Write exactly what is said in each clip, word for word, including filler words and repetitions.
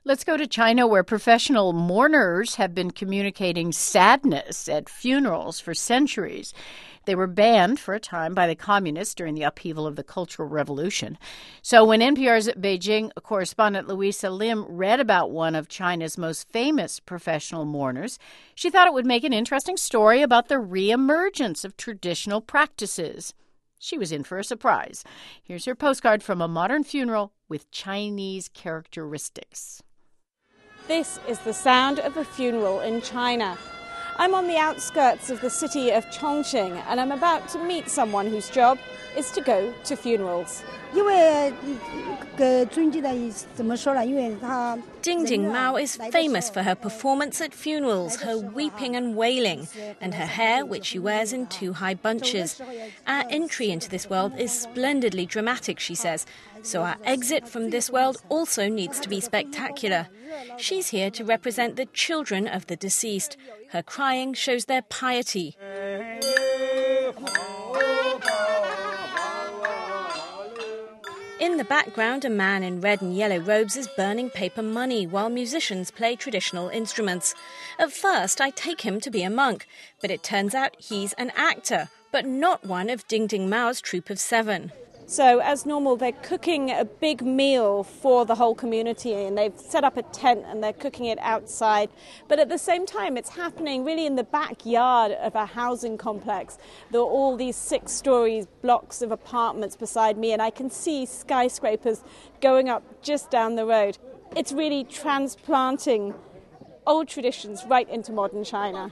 Let's go to China, where professional mourners have been communicating sadness at funerals for centuries. They were banned for a time by the communists during the upheaval of the Cultural Revolution. So when N P R's Beijing correspondent Louisa Lim read about one of China's most famous professional mourners, she thought it would make an interesting story about the reemergence of traditional practices. She was in for a surprise. Here's her postcard from a modern funeral with Chinese characteristics. This is the sound of a funeral in China. I'm on the outskirts of the city of Chongqing, and I'm about to meet someone whose job is to go to funerals. Dingding Mao is famous for her performance at funerals, her weeping and wailing, and her hair, which she wears in two high bunches. Our entry into this world is splendidly dramatic, she says, so our exit from this world also needs to be spectacular. She's here to represent the children of the deceased. Her crying shows their piety. In the background, a man in red and yellow robes is burning paper money while musicians play traditional instruments. At first, I take him to be a monk, but it turns out he's an actor, but not one of Dingding Mao's troupe of seven. So, as normal, they're cooking a big meal for the whole community, and they've set up a tent and they're cooking it outside. But at the same time, it's happening really in the backyard of a housing complex. There are all these six-story blocks of apartments beside me, and I can see skyscrapers going up just down the road. It's really transplanting old traditions right into modern China.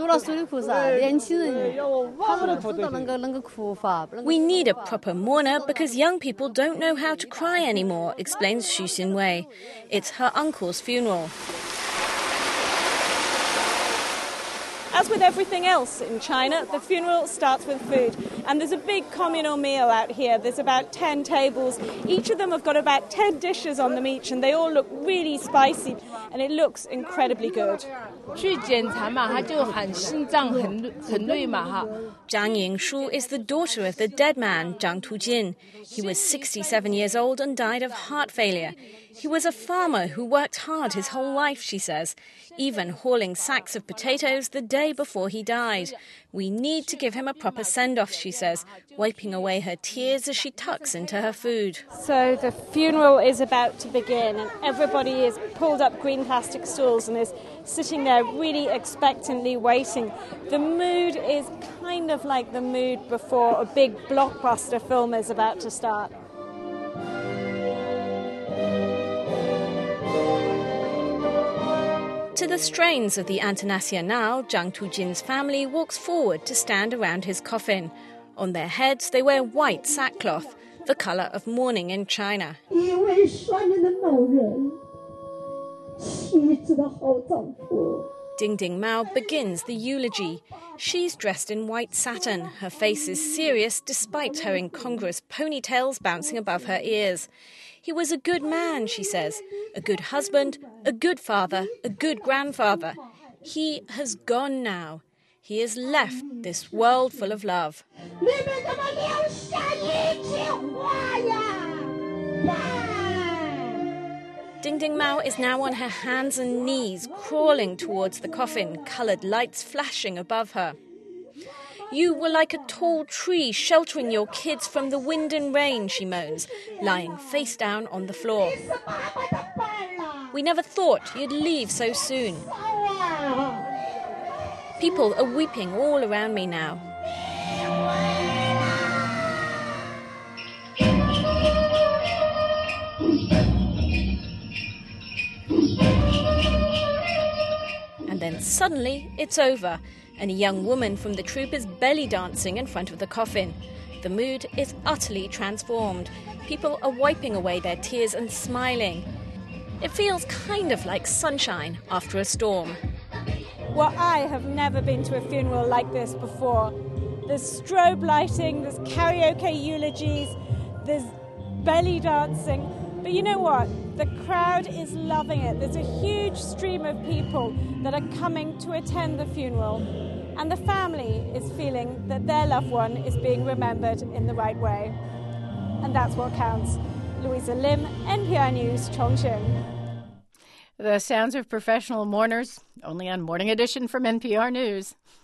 We need a proper mourner because young people don't know how to cry anymore, explains Xu Xinwei. It's her uncle's funeral. As with everything else in China, the funeral starts with food. And there's a big communal meal out here. There's about ten tables. Each of them have got about ten dishes on them each, and they all look really spicy. And it looks incredibly good. Zhang Yingshu is the daughter of the dead man, Zhang Tujin. He was sixty-seven years old and died of heart failure. He was a farmer who worked hard his whole life, she says, even hauling sacks of potatoes the day before he died. We need to give him a proper send-off, she says, wiping away her tears as she tucks into her food. So the funeral is about to begin, and everybody is pulled up green plastic stools and is sitting there really expectantly waiting. The mood is kind of like the mood before a big blockbuster film is about to start. To the strains of the Internationale, Zhang Tujin's family walks forward to stand around his coffin. On their heads, they wear white sackcloth, the colour of mourning in China. Dingding Mao begins the eulogy. She's dressed in white satin. Her face is serious despite her incongruous ponytails bouncing above her ears. He was a good man, she says, a good husband, a good father, a good grandfather. He has gone now. He has left this world full of love. Dingding Mao is now on her hands and knees, crawling towards the coffin, coloured lights flashing above her. You were like a tall tree sheltering your kids from the wind and rain, she moans, lying face down on the floor. We never thought you'd leave so soon. People are weeping all around me now. And then suddenly it's over, and a young woman from the troupe is belly dancing in front of the coffin. The mood is utterly transformed. People are wiping away their tears and smiling. It feels kind of like sunshine after a storm. Well, I have never been to a funeral like this before. There's strobe lighting, there's karaoke eulogies, there's belly dancing. But you know what? The crowd is loving it. There's a huge stream of people that are coming to attend the funeral. And the family is feeling that their loved one is being remembered in the right way. And that's what counts. Louisa Lim, N P R News, Chongqing. The sounds of professional mourners, only on Morning Edition from N P R News.